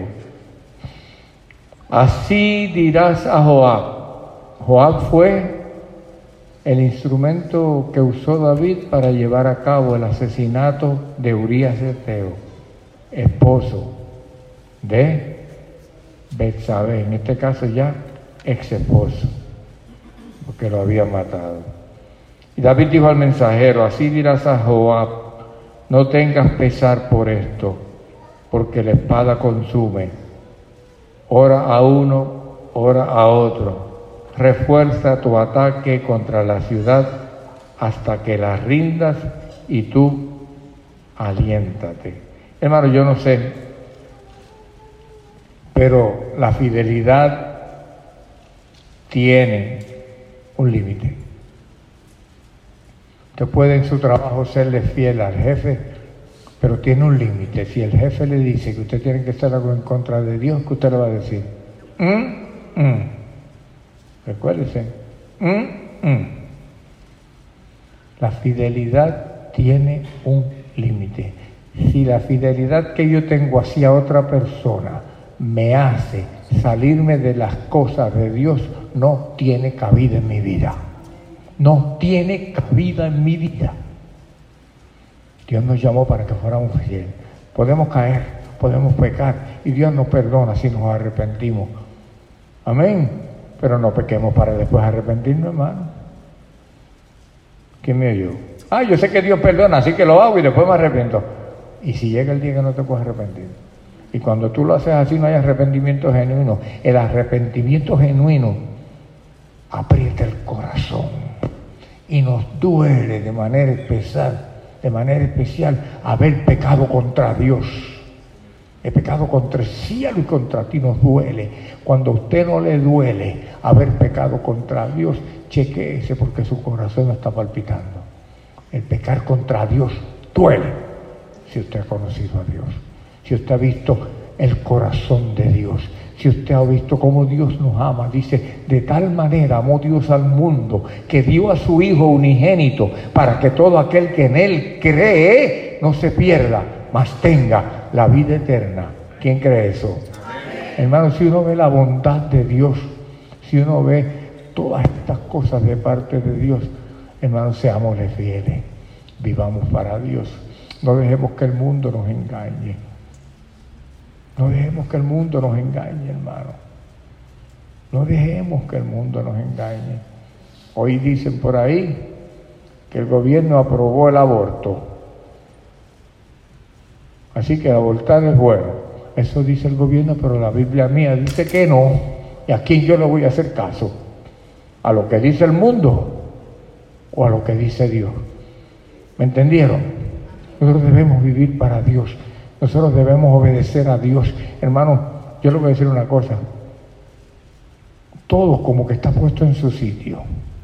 así dirás a Joab. Joab fue el instrumento que usó David para llevar a cabo el asesinato de Urías Eteo, esposo de Betsabé, en este caso ya ex esposo, porque lo había matado. Y David dijo al mensajero, así dirás a Joab, no tengas pesar por esto, porque la espada consume, ora a uno, ora a otro. Refuerza tu ataque contra la ciudad hasta que la rindas y tú aliéntate. Hermano, yo no sé, pero la fidelidad tiene un límite. Usted puede en su trabajo serle fiel al jefe, pero tiene un límite. Si el jefe le dice que usted tiene que hacer algo en contra de Dios, ¿qué usted le va a decir? Recuérdese. La fidelidad tiene un límite. Si la fidelidad que yo tengo hacia otra persona me hace salirme de las cosas de Dios, no tiene cabida en mi vida. No tiene cabida en mi vida. Dios nos llamó para que fuéramos fieles. Podemos caer, podemos pecar, y Dios nos perdona si nos arrepentimos. Amén. Pero no pequemos para después arrepentirnos, hermano. ¿Quién me oyó? Yo sé que Dios perdona, así que lo hago y después me arrepiento. Y si llega el día que no te puedes arrepentir. Y cuando tú lo haces así, no hay arrepentimiento genuino. El arrepentimiento genuino aprieta el corazón y nos duele de manera especial haber pecado contra Dios. El pecado contra el cielo y contra ti nos duele. Cuando a usted no le duele haber pecado contra Dios, chequéese porque su corazón no está palpitando. El pecar contra Dios duele si usted ha conocido a Dios, si usted ha visto el corazón de Dios, si usted ha visto cómo Dios nos ama. Dice, de tal manera amó Dios al mundo que dio a su Hijo unigénito para que todo aquel que en Él cree no se pierda, mas tenga la vida eterna. ¿Quién cree eso? Hermano, si uno ve la bondad de Dios, si uno ve todas estas cosas de parte de Dios, hermano, seámosle fieles, vivamos para Dios. No dejemos que el mundo nos engañe. No dejemos que el mundo nos engañe, hermano. No dejemos que el mundo nos engañe. Hoy dicen por ahí que el gobierno aprobó el aborto. Así que abortar es bueno. Eso dice el gobierno, pero la Biblia mía dice que no. ¿Y a quién yo le voy a hacer caso? ¿A lo que dice el mundo o a lo que dice Dios? ¿Me entendieron? Nosotros debemos vivir para Dios. Nosotros debemos obedecer a Dios. Hermano, yo le voy a decir una cosa. Todo como que está puesto en su sitio.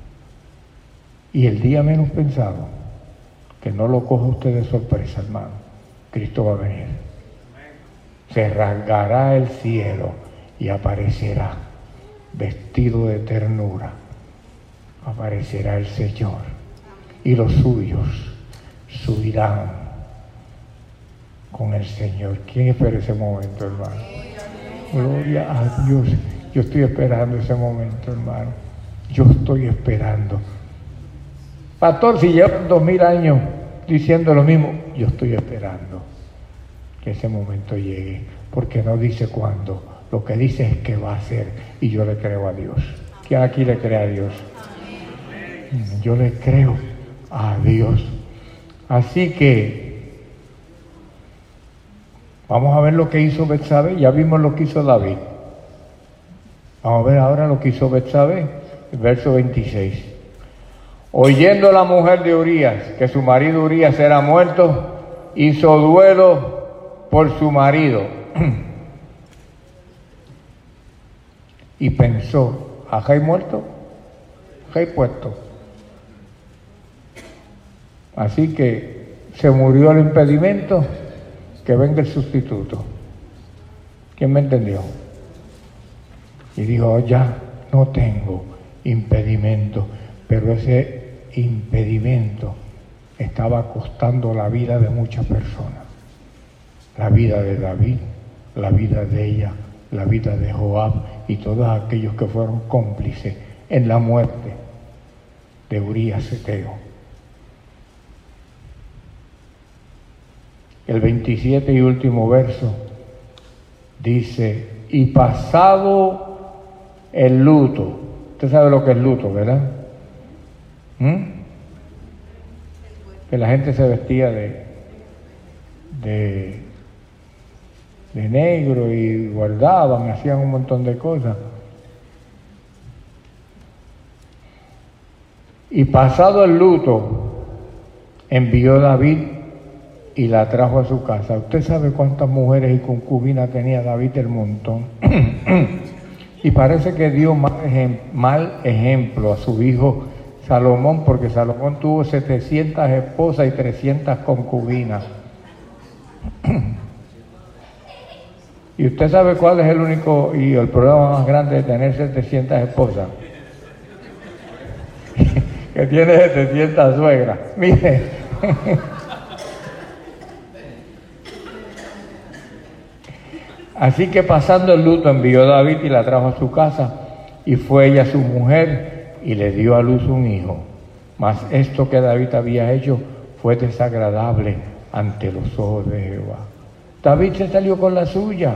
Y el día menos pensado, que no lo coja usted de sorpresa, hermano, Cristo va a venir. Se rasgará el cielo y aparecerá vestido de ternura. Aparecerá el Señor y los suyos subirán con el Señor. ¿Quién espera ese momento, hermano? Gloria a Dios. Yo estoy esperando ese momento, hermano. Yo estoy esperando. Pastor, si llevan 2000 años diciendo lo mismo, yo estoy esperando que ese momento llegue, porque no dice cuándo, lo que dice es que va a ser, y yo le creo a Dios. ¿Quién aquí le cree a Dios? Yo le creo a Dios. Así que vamos a ver lo que hizo Betsabé. Ya vimos lo que hizo David. Vamos a ver ahora lo que hizo Betsabé. el verso 26. Oyendo la mujer de Urías que su marido Urías era muerto, hizo duelo por su marido y pensó, ¿ajá y muerto? ¿Ajá y puesto? Así que se murió el impedimento, que venga el sustituto. ¿Quién me entendió? Y dijo, ya no tengo impedimento, pero ese impedimento estaba costando la vida de muchas personas. La vida de David, la vida de ella, la vida de Joab y todos aquellos que fueron cómplices en la muerte de Urías Eteo. El 27 y último verso dice, y pasado el luto, usted sabe lo que es luto, ¿verdad? Que la gente se vestía de negro y guardaban, hacían un montón de cosas. Y pasado el luto, envió David y la trajo a su casa. ¿Usted sabe cuántas mujeres y concubinas tenía David? El montón. Y parece que dio mal ejemplo a su hijo Salomón, porque Salomón tuvo 700 esposas y 300 concubinas. ¿Y usted sabe cuál es el único y el problema más grande de tener 700 esposas? Que tiene 700 suegras. Mire. Así que pasando el luto envió David y la trajo a su casa, y fue ella su mujer y le dio a luz un hijo. Mas esto que David había hecho fue desagradable ante los ojos de Jehová. David se salió con la suya.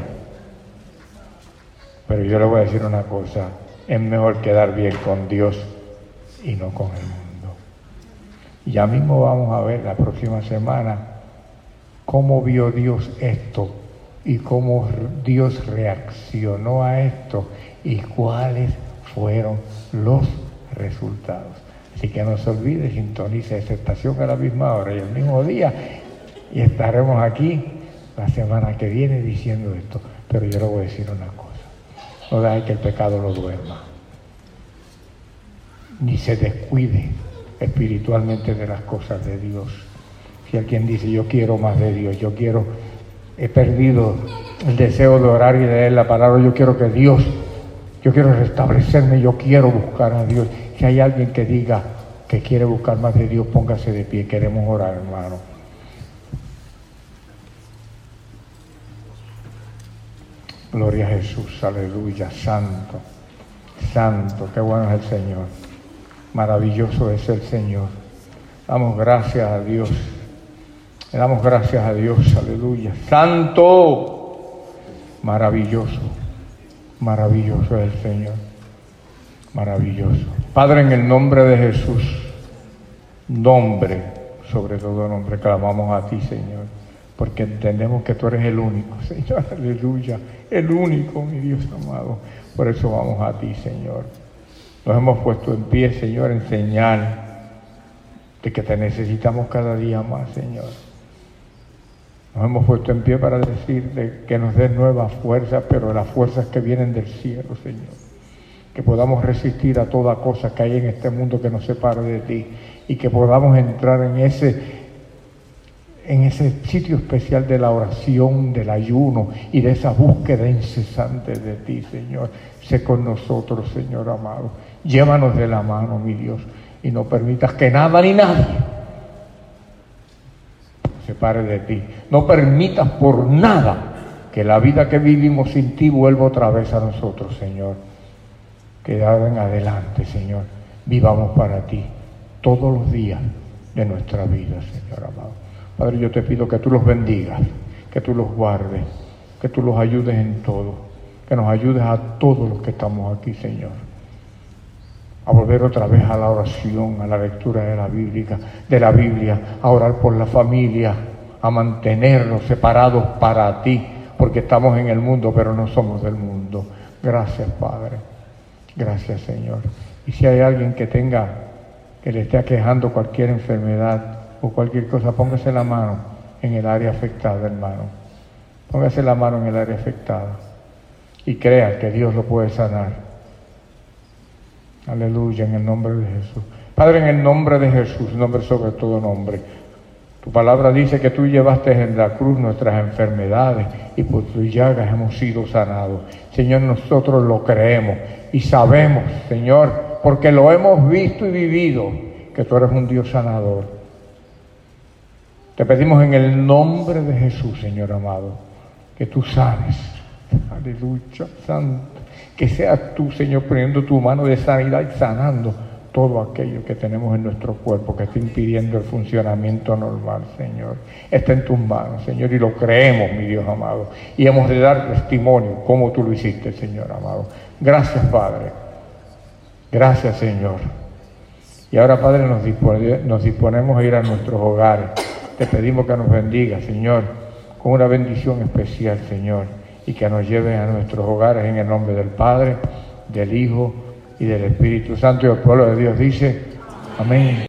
Pero yo le voy a decir una cosa, es mejor quedar bien con Dios y no con el mundo. Ya mismo vamos a ver la próxima semana cómo vio Dios esto y cómo Dios reaccionó a esto y cuáles fueron los resultados. Así que no se olvide, sintonice esta estación a la misma hora y el mismo día, y estaremos aquí la semana que viene diciendo esto. Pero yo le voy a decir una cosa, no deje que el pecado lo duerma, ni se descuide espiritualmente de las cosas de Dios. Si alguien dice, yo quiero más de Dios, he perdido el deseo de orar y de leer la palabra, yo quiero restablecerme, yo quiero buscar a Dios. Si hay alguien que diga que quiere buscar más de Dios, póngase de pie, queremos orar, hermano. Gloria a Jesús, aleluya, santo, santo, qué bueno es el Señor, maravilloso es el Señor. Damos gracias a Dios, le damos gracias a Dios, aleluya, santo, maravilloso, maravilloso es el Señor, maravilloso. Padre, en el nombre de Jesús, nombre, sobre todo nombre, clamamos a ti, Señor, porque entendemos que tú eres el único, Señor, aleluya, el único, mi Dios amado. Por eso vamos a ti, Señor. Nos hemos puesto en pie, Señor, en señal de que te necesitamos cada día más, Señor. Nos hemos puesto en pie para decirte que nos des nuevas fuerzas, pero las fuerzas que vienen del cielo, Señor. Que podamos resistir a toda cosa que hay en este mundo que nos separe de ti, y que podamos entrar en ese sitio especial de la oración, del ayuno y de esa búsqueda incesante de ti, Señor. Sé con nosotros, Señor amado. Llévanos de la mano, mi Dios, y no permitas que nada ni nadie se separe de ti. No permitas por nada que la vida que vivimos sin ti vuelva otra vez a nosotros, Señor. Que de ahora en adelante, Señor, vivamos para ti todos los días de nuestra vida, Señor amado. Padre, yo te pido que tú los bendigas, que tú los guardes, que tú los ayudes en todo, que nos ayudes a todos los que estamos aquí, Señor, a volver otra vez a la oración, a la lectura de la Biblia, a orar por la familia, a mantenernos separados para ti, porque estamos en el mundo, pero no somos del mundo. Gracias, Padre. Gracias, Señor. Y si hay alguien que le esté aquejando cualquier enfermedad o cualquier cosa, póngase la mano en el área afectada, hermano. Póngase la mano en el área afectada y crea que Dios lo puede sanar. Aleluya, en el nombre de Jesús. Padre, en el nombre de Jesús, nombre sobre todo nombre. Tu palabra dice que tú llevaste en la cruz nuestras enfermedades y por tus llagas hemos sido sanados. Señor, nosotros lo creemos y sabemos, Señor, porque lo hemos visto y vivido, que tú eres un Dios sanador. Te pedimos en el nombre de Jesús, Señor amado, que tú sanes. Aleluya, santo. Que seas tú, Señor, poniendo tu mano de sanidad y sanando todo aquello que tenemos en nuestro cuerpo que está impidiendo el funcionamiento normal, Señor. Está en tus manos, Señor, y lo creemos, mi Dios amado. Y hemos de dar testimonio como tú lo hiciste, Señor amado. Gracias, Padre. Gracias, Señor. Y ahora, Padre, nos disponemos a ir a nuestros hogares. Te pedimos que nos bendiga, Señor, con una bendición especial, Señor, y que nos lleve a nuestros hogares en el nombre del Padre, del Hijo y del Espíritu Santo. Y el pueblo de Dios dice, amén.